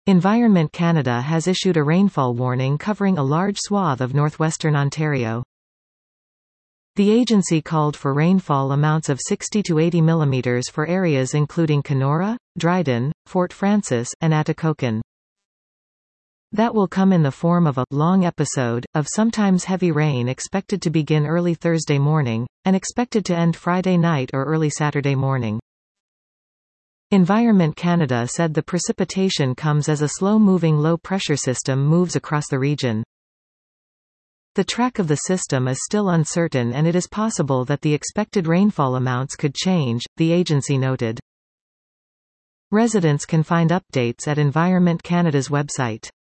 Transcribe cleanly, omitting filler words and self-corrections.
Environment Canada has issued a rainfall warning covering a large swath of northwestern Ontario. The agency called for rainfall amounts of 60 to 80 mm for areas including Kenora, Dryden, Fort Frances, and Atikokan. That will come in the form of a long episode of sometimes heavy rain expected to begin early Thursday morning, and expected to end Friday night or early Saturday morning. Environment Canada said the precipitation comes as a slow-moving low-pressure system moves across the region. The track of the system is still uncertain and it is possible that the expected rainfall amounts could change, the agency noted. Residents can find updates at Environment Canada's website.